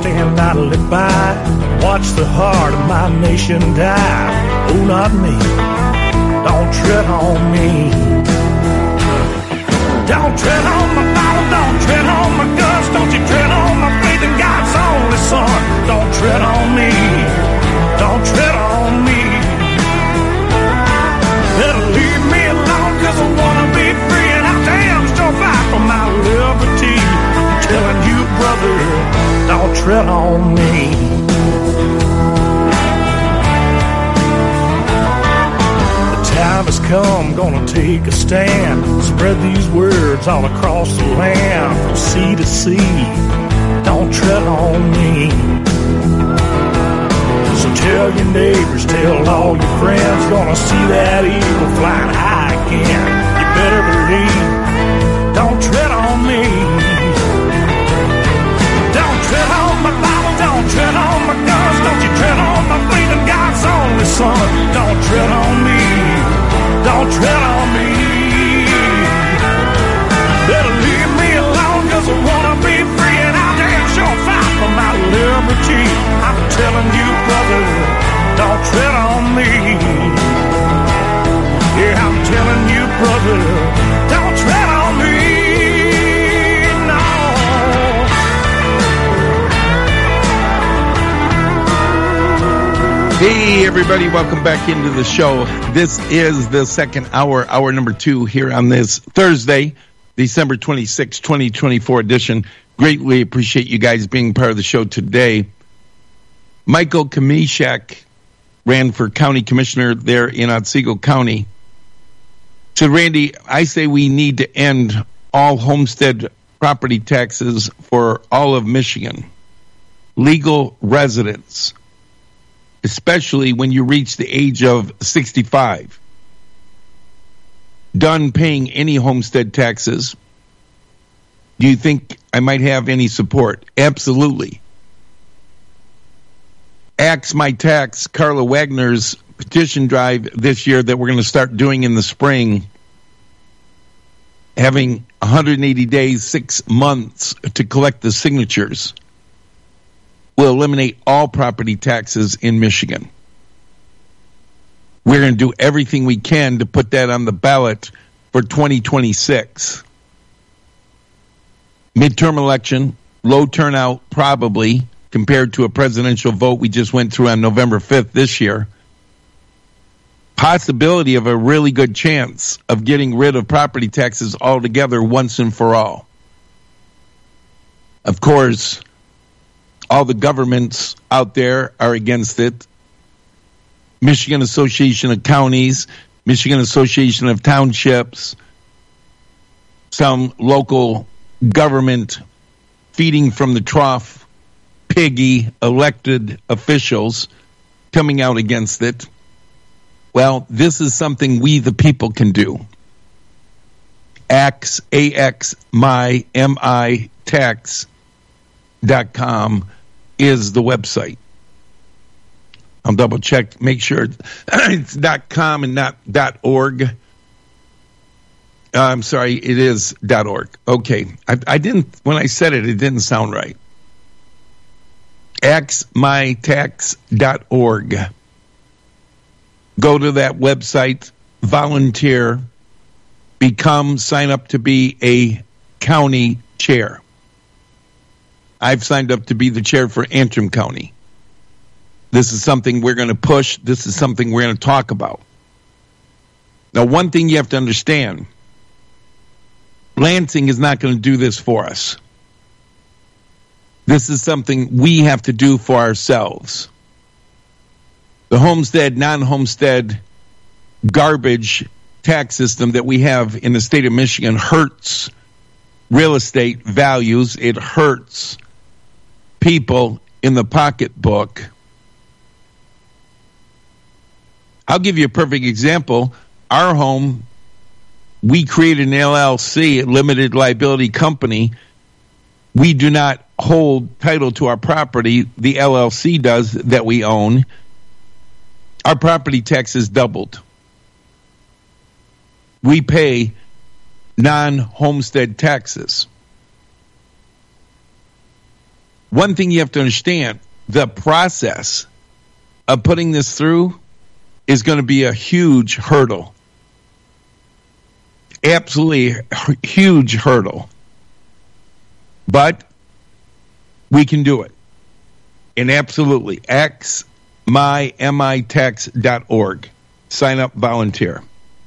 stand idly by, watch the heart of my nation die. Oh, not me. Don't tread on me. Don't tread on my Bible, don't tread on my guts, don't you tread on my faith in God's only Son. Don't tread on me. Don't tread on me. Better leave me alone, 'cause I wanna be free, and I damn sure fight for my liberty. I'm telling you, brother, don't tread on me. The time has come, gonna take a stand, spread these words all across the land, from sea to sea. Don't tread on me. So tell your neighbors, tell all your friends, gonna see that eagle flying high again. You better believe, don't tread on me. Don't tread on my Bible, don't tread on my guns, don't you tread on my faith in God's only Son. Don't tread on me, don't tread on me. Better leave me alone, 'cause I wanna be free, and I'll damn sure fight for my liberty. I'm telling you, brother, don't tread on me. Yeah, I'm telling you, brother, don't tread on me. No. Hey, everybody, welcome back into the show. This is the second hour, hour number 2 here on this Thursday, December 26, 2024 edition. Greatly appreciate you guys being part of the show today. Michael Kamishak ran for county commissioner there in Otsego County. So, Randy, I say we need to end all homestead property taxes for all of Michigan. Legal residents, especially when you reach the age of 65. Done paying any homestead taxes. Do you think I might have any support? Absolutely. Axe My Tax, Carla Wagner's petition drive this year that we're going to start doing in the spring, having 180 days, 6 months to collect the signatures, will eliminate all property taxes in Michigan. We're going to do everything we can to put that on the ballot for 2026. Midterm election, low turnout probably, compared to a presidential vote we just went through on November 5th this year. Possibility of a really good chance of getting rid of property taxes altogether once and for all. Of course, all the governments out there are against it. Michigan Association of Counties, Michigan Association of Townships, some local government feeding from the trough, piggy elected officials coming out against it. Well, this is something we the people can do. AXMI tax.com is the website. I'll double check, make sure it's .com and not .org. I'm sorry, it is .org. Okay, I didn't, when I said it, it didn't sound right. axmytax.org. Go to that website, volunteer, sign up to be a county chair. I've signed up to be the chair for Antrim County. This is something we're going to push. This is something we're going to talk about. Now, one thing you have to understand, Lansing is not going to do this for us. This is something we have to do for ourselves. The homestead, non-homestead, garbage tax system that we have in the state of Michigan hurts real estate values. It hurts people in the pocketbook. I'll give you a perfect example. Our home, we created an LLC, a limited liability company. We do not hold title to our property. The LLC does, that we own. Our property taxes doubled. We pay non-homestead taxes. one thing you have to understand, the process of putting this through is going to be a huge hurdle. Absolutely huge hurdle. But we can do it. And absolutely, xmymitech.org. Sign up, volunteer.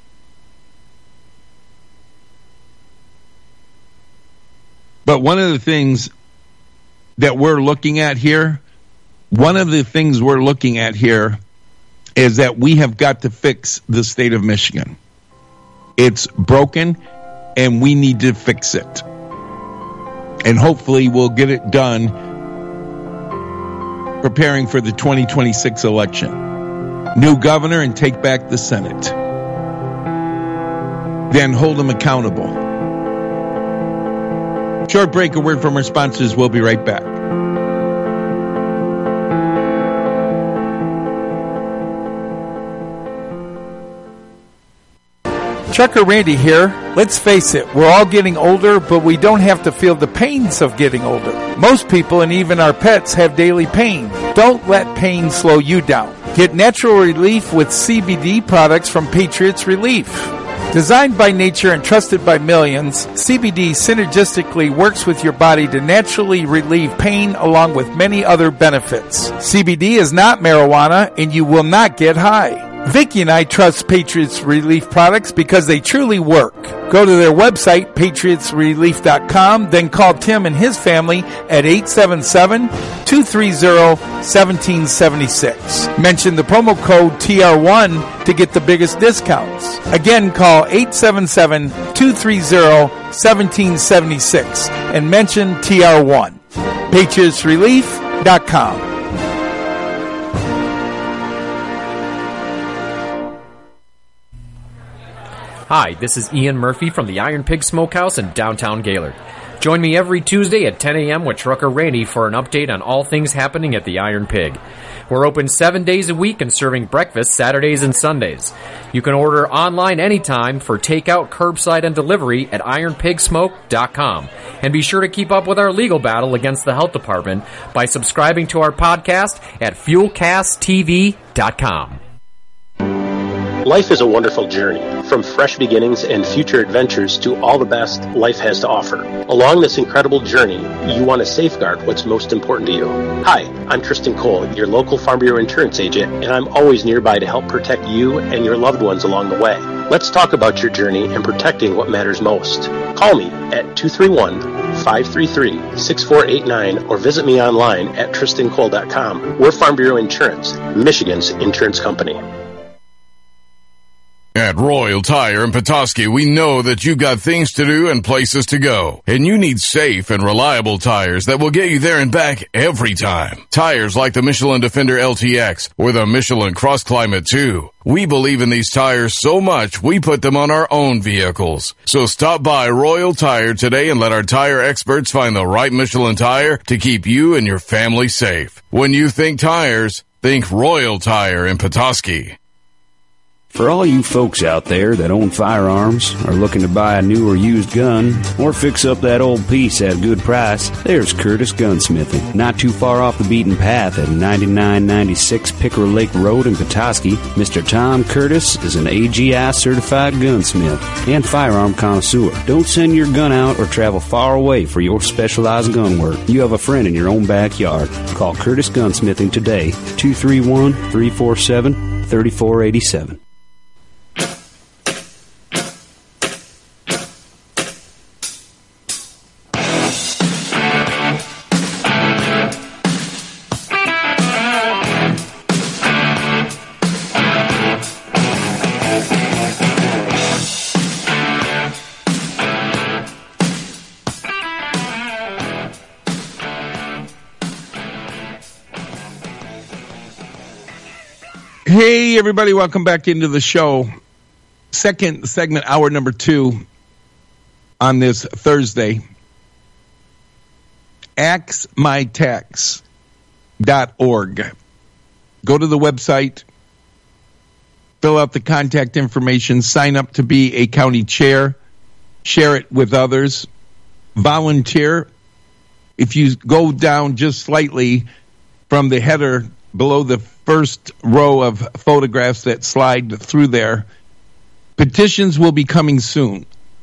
But one of the things that we're looking at here, is that we have got to fix the state of Michigan. It's broken, and we need to fix it. And hopefully we'll get it done preparing for the 2026 election. New governor and take back the Senate. Then hold them accountable. Short break, a word from our sponsors. We'll be right back. Trucker Randy here. Let's face it, we're all getting older, but we don't have to feel the pains of getting older. Most people and even our pets have daily pain. Don't let pain slow you down. Get natural relief with CBD products from Patriots Relief. Designed by nature and trusted by millions, CBD synergistically works with your body to naturally relieve pain along with many other benefits. CBD is not marijuana and you will not get high. Vicki and I trust Patriots Relief products because they truly work. Go to their website, patriotsrelief.com, then call Tim and his family at 877-230-1776. Mention the promo code TR1 to get the biggest discounts. Again, call 877-230-1776 and mention TR1. patriotsrelief.com. Hi, this is Ian Murphy from the Iron Pig Smokehouse in downtown Gaylord. Join me every Tuesday at 10 a.m. with Trucker Randy for an update on all things happening at the Iron Pig. We're open 7 days a week and serving breakfast Saturdays and Sundays. You can order online anytime for takeout, curbside, and delivery at ironpigsmoke.com. And be sure to keep up with our legal battle against the health department by subscribing to our podcast at fuelcasttv.com. Life is a wonderful journey, from fresh beginnings and future adventures to all the best life has to offer. Along this incredible journey, you want to safeguard what's most important to you. Hi, I'm Tristan Cole, your local Farm Bureau insurance agent, and I'm always nearby to help protect you and your loved ones along the way. Let's talk about your journey and protecting what matters most. Call me at 231-533-6489 or visit me online at tristancole.com. We're Farm Bureau Insurance, Michigan's insurance company. At Royal Tire in Petoskey, we know that you've got things to do and places to go, and you need safe and reliable tires that will get you there and back every time. Tires like the Michelin Defender LTX or the Michelin Cross Climate 2. We believe in these tires so much, we put them on our own vehicles. So stop by Royal Tire today and let our tire experts find the right Michelin tire to keep you and your family safe. When you think tires, think Royal Tire in Petoskey. For all you folks out there that own firearms, are looking to buy a new or used gun, or fix up that old piece at a good price, there's Curtis Gunsmithing. Not too far off the beaten path at 9996 Pickerel Lake Road in Petoskey, Mr. Tom Curtis is an AGI certified gunsmith and firearm connoisseur. Don't send your gun out or travel far away for your specialized gun work. You have a friend in your own backyard. Call Curtis Gunsmithing today, 231-347-3487. Hey, everybody, welcome back into the show. Second segment, hour number 2 on this Thursday. axmytax.org. Go to the website, fill out the contact information, sign up to be a county chair, share it with others, volunteer. if you go down just slightly from the header below the first row of photographs that slide through there, petitions will be coming soon.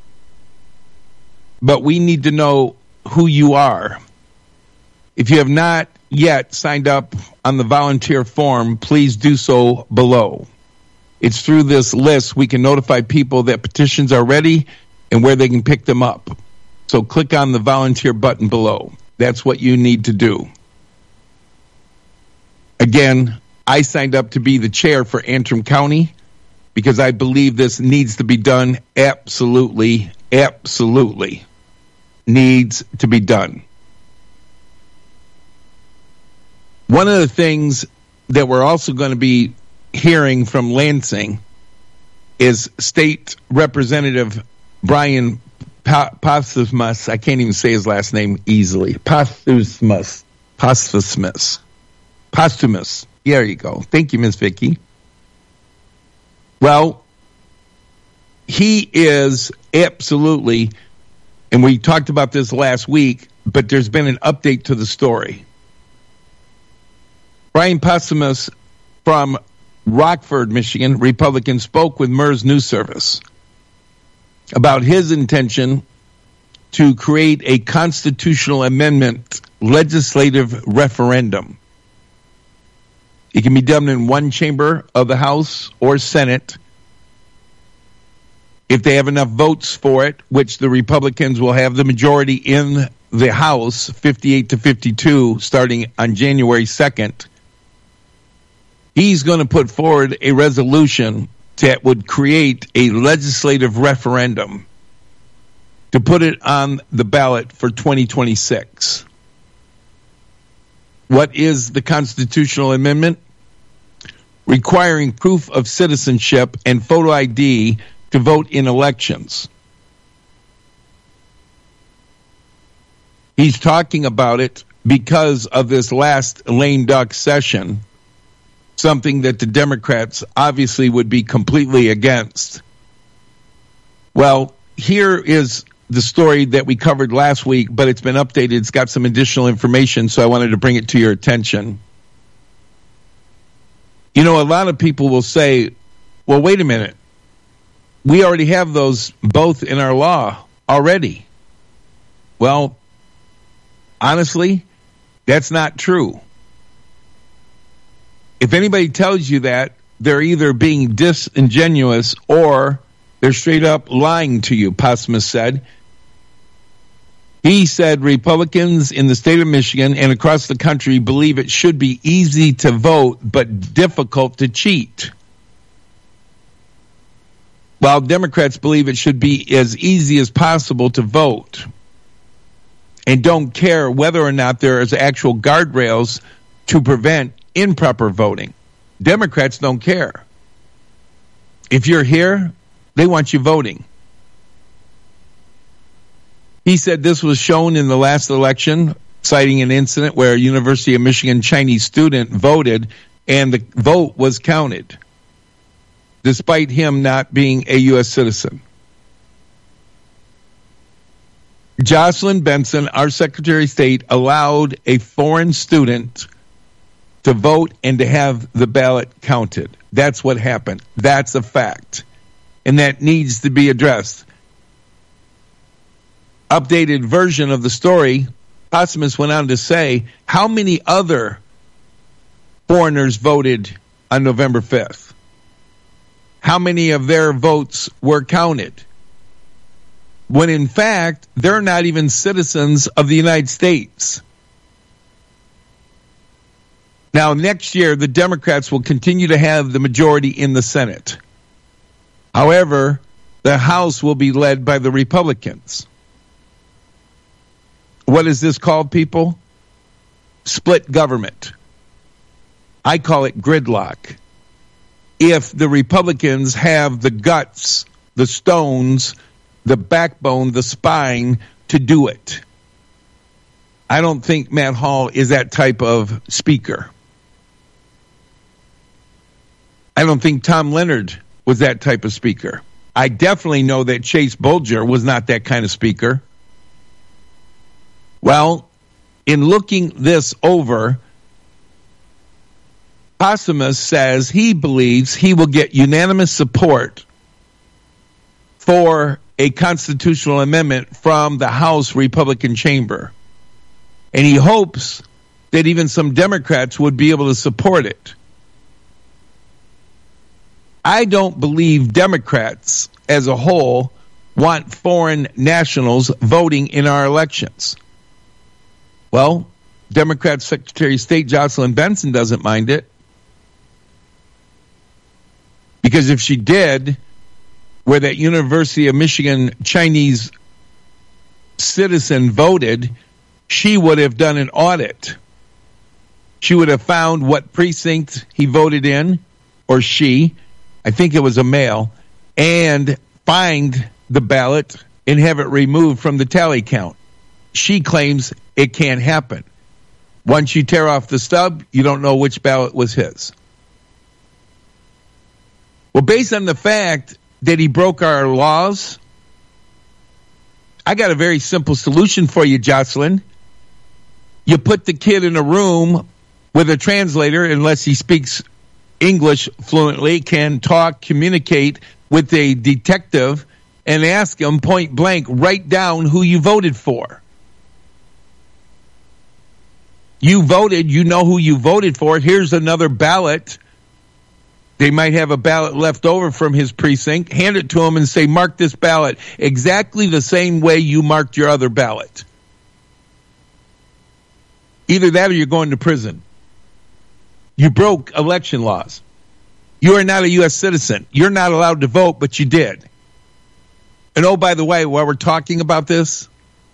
But we need to know who you are. If you have not yet signed up on the volunteer form, please do so below. It's through this list we can notify people that petitions are ready and where they can pick them up. So click on the volunteer button below. That's what you need to do. Again, I signed up to be the chair for Antrim County because I believe this needs to be done. Absolutely needs to be done. One of the things that we're also going to be hearing from Lansing is State Representative Brian Posthumus. I can't even say his last name easily. Posthumus. There you go. Thank you, Miss Vicky. Well, he is absolutely, and we talked about this last week, but there's been an update to the story. Brian Posthumus from Rockford, Michigan, Republican, spoke with MERS News Service about his intention to create a constitutional amendment legislative referendum. It can be done in one chamber of the House or Senate. If they have enough votes for it, which the Republicans will have the majority in the House, 58 to 52, starting on January 2nd, he's going to put forward a resolution that would create a legislative referendum to put it on the ballot for 2026. What is the constitutional amendment? Requiring proof of citizenship and photo ID to vote in elections. He's talking about it because of this last lame duck session, something that the Democrats obviously would be completely against. Well, here is the story that we covered last week, but it's been updated. It's got some additional information, so I wanted to bring it to your attention. You know, a lot of people will say, well, wait a minute. We already have those both in our law already. Well, honestly, that's not true. If anybody tells you that, they're either being disingenuous or they're straight up lying to you, Posthumus said. He said Republicans in the state of Michigan and across the country believe it should be easy to vote but difficult to cheat, while Democrats believe it should be as easy as possible to vote and don't care whether or not there is actual guardrails to prevent improper voting. Democrats don't care. If you're here, they want you voting. He said this was shown in the last election, citing an incident where a University of Michigan Chinese student voted and the vote was counted, despite him not being a U.S. citizen. Jocelyn Benson, our Secretary of State, allowed a foreign student to vote and to have the ballot counted. That's what happened. That's a fact. And that needs to be addressed. Updated version of the story, Posthumus went on to say, how many other foreigners voted on November 5th? How many of their votes were counted? When in fact, they're not even citizens of the United States. Now, next year, the Democrats will continue to have the majority in the Senate. However, the House will be led by the Republicans. What is this called, people? Split government. I call it gridlock. If the Republicans have the guts, the stones, the backbone, the spine to do it. I don't think Matt Hall is that type of speaker. I don't think Tom Leonard was that type of speaker. I definitely know that Chase Bolger was not that kind of speaker. Well, in looking this over, Posthumus says he believes he will get unanimous support for a constitutional amendment from the House Republican chamber. And he hopes that even some Democrats would be able to support it. I don't believe Democrats as a whole want foreign nationals voting in our elections. Well, Democrat Secretary of State Jocelyn Benson doesn't mind it. Because if she did, where that University of Michigan Chinese citizen voted, she would have done an audit. She would have found what precinct he voted in, or she, I think it was a male, and find the ballot and have it removed from the tally count. She claims it can't happen. Once you tear off the stub, you don't know which ballot was his. Well, based on the fact that he broke our laws, I got a very simple solution for you, Jocelyn. You put the kid in a room with a translator, unless he speaks English fluently, can talk, communicate with a detective, and ask him point blank, write down who you voted for. You voted, you know who you voted for. Here's another ballot. They might have a ballot left over from his precinct. Hand it to him and say, mark this ballot exactly the same way you marked your other ballot. Either that or you're going to prison. You broke election laws. You are not a U.S. citizen. You're not allowed to vote, but you did. And oh, by the way, while we're talking about this,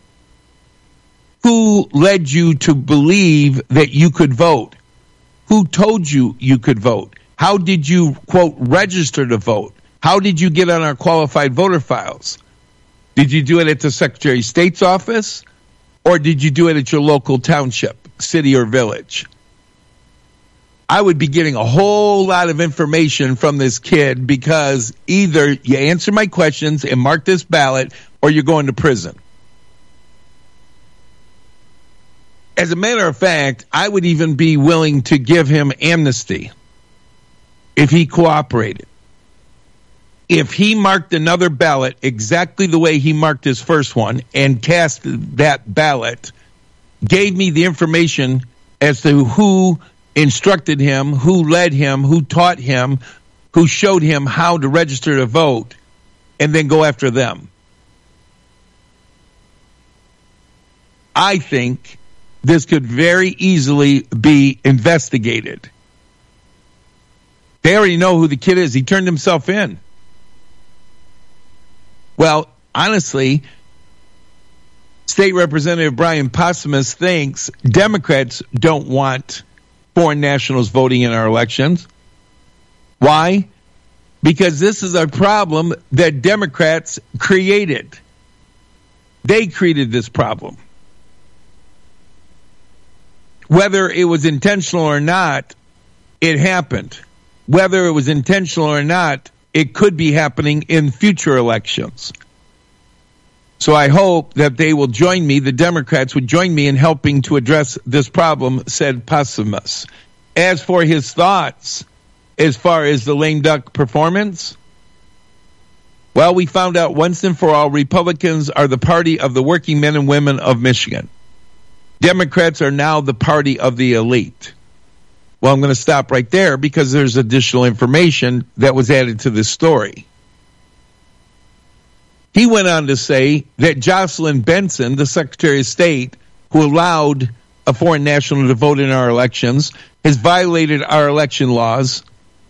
who led you to believe that you could vote? Who told you you could vote? How did you, quote, register to vote? How did you get on our qualified voter files? Did you do it at the Secretary of State's office? Or did you do it at your local township, city, or village? I would be getting a whole lot of information from this kid, because either you answer my questions and mark this ballot, or you're going to prison. As a matter of fact, I would even be willing to give him amnesty if he cooperated. If he marked another ballot exactly the way he marked his first one and cast that ballot, gave me the information as to who instructed him, who led him, who taught him, who showed him how to register to vote, and then go after them. I think this could very easily be investigated. They already know who the kid is. He turned himself in. Well, honestly, State Representative Brian Posthumus thinks Democrats don't want foreign nationals voting in our elections. Why? Because this is a problem that Democrats created. They created this problem. Whether it was intentional or not, it happened. Whether it was intentional or not, it could be happening in future elections. So I hope that they will join me, the Democrats would join me in helping to address this problem, said Posthumus. As for his thoughts, as far as the lame duck performance, well, we found out once and for all, Republicans are the party of the working men and women of Michigan. Democrats are now the party of the elite. Well, I'm going to stop right there because there's additional information that was added to this story. He went on to say that Jocelyn Benson, the Secretary of State, who allowed a foreign national to vote in our elections, has violated our election laws,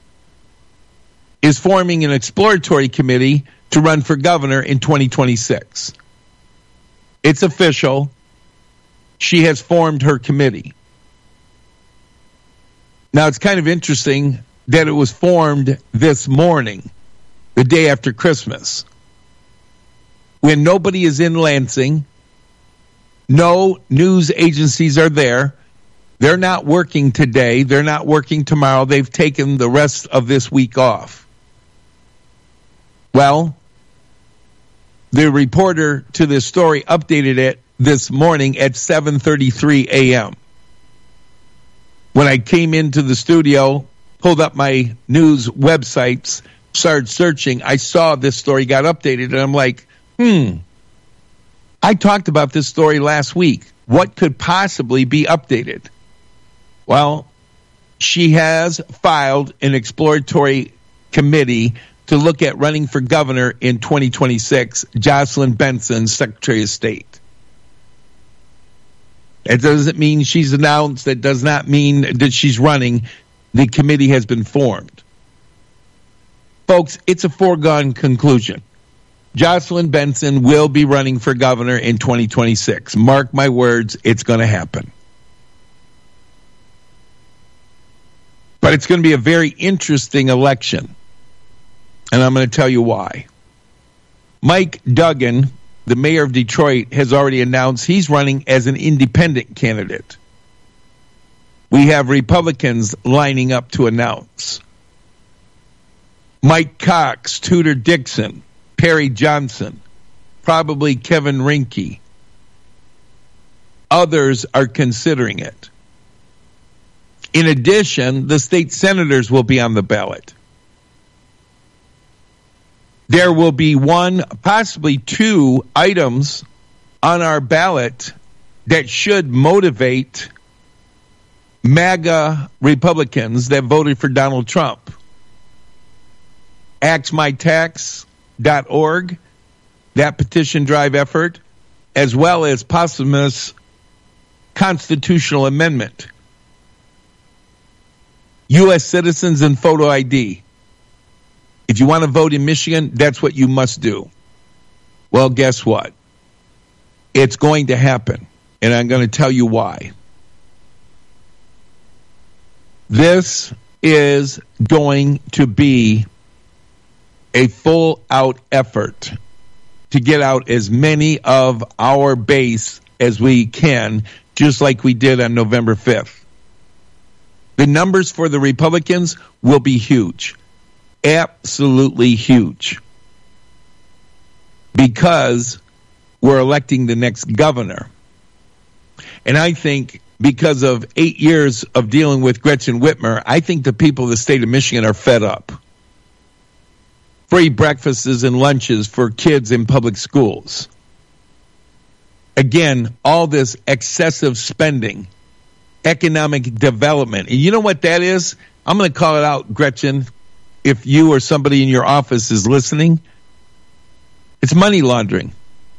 is forming an exploratory committee to run for governor in 2026. It's official. She has formed her committee. Now, it's kind of interesting that it was formed this morning, the day after Christmas, when nobody is in Lansing, no news agencies are there. They're not working today. They're not working tomorrow. They've taken the rest of this week off. Well, the reporter to this story updated it this morning at 7:33 a.m. When I came into the studio, pulled up my news websites, started searching, I saw this story got updated, and I'm like, I talked about this story last week. What could possibly be updated? Well, she has filed an exploratory committee to look at running for governor in 2026, Jocelyn Benson, Secretary of State. It doesn't mean she's announced. That does not mean that she's running. The committee has been formed. Folks, it's a foregone conclusion. Jocelyn Benson will be running for governor in 2026. Mark my words, it's going to happen. But it's going to be a very interesting election. And I'm going to tell you why. Mike Duggan, the mayor of Detroit, has already announced he's running as an independent candidate. We have Republicans lining up to announce. Mike Cox, Tudor Dixon, Perry Johnson, probably Kevin Rinke. Others are considering it. In addition, the state senators will be on the ballot. There will be one, possibly two items on our ballot that should motivate MAGA Republicans that voted for Donald Trump. AxMyTax.org, that petition drive effort, as well as posthumous constitutional amendment. U.S. citizens and photo ID. If you want to vote in Michigan, that's what you must do. Well, guess what? It's going to happen, and I'm going to tell you why. This is going to be a full-out effort to get out as many of our base as we can, just like we did on November 5th. The numbers for the Republicans will be huge. Absolutely huge. Because we're electing the next governor. And I think because of 8 years of dealing with Gretchen Whitmer, I think the people of the state of Michigan are fed up. Free breakfasts and lunches for kids in public schools. Again, all this excessive spending. Economic development. And you know what that is? I'm going to call it out, Gretchen, if you or somebody in your office is listening. It's money laundering.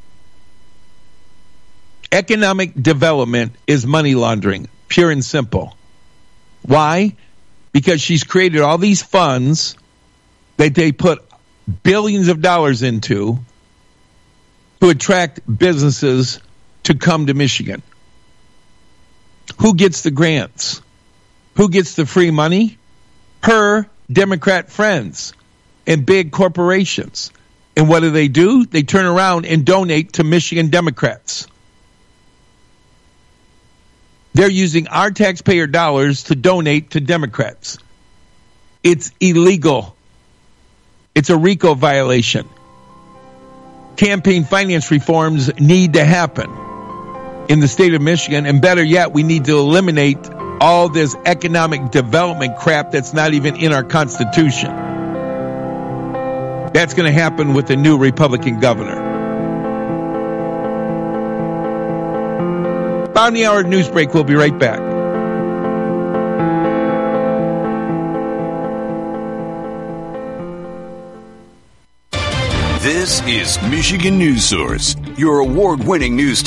Economic development is money laundering, pure and simple. Why? Because she's created all these funds that they put billions of dollars into to attract businesses to come to Michigan. Who gets the grants? Who gets the free money? Her Democrat friends and big corporations. And what do? They turn around and donate to Michigan Democrats. They're using our taxpayer dollars to donate to Democrats. It's illegal. It's a RICO violation. Campaign finance reforms need to happen in the state of Michigan, and better yet, we need to eliminate all this economic development crap that's not even in our Constitution. That's going to happen with the new Republican governor. Bottom of the hour news break. We'll be right back. This is Michigan News Source, your award-winning news